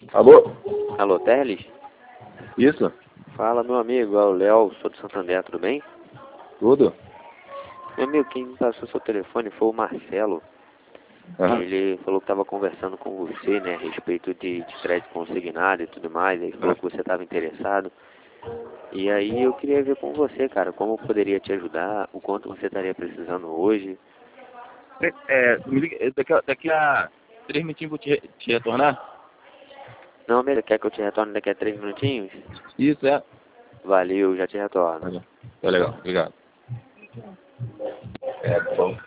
Alô? Alô, Teles? Isso? Fala, meu amigo, é o Léo, sou do Santander, tudo bem? Tudo? Meu amigo, quem me passou seu telefone foi o Marcelo. Aham. Ele falou que estava conversando com você, né, a respeito de crédito consignado e tudo mais. Ele falou que você estava interessado. E aí eu queria ver com você, cara, como eu poderia te ajudar, o quanto você estaria precisando hoje. Me liga, daqui a 3 minutinhos vou te retornar? Não, beleza, quer que eu te retorne daqui a 3 minutinhos? Isso, é. Valeu, já te retorno. Tá legal, obrigado. É, bom.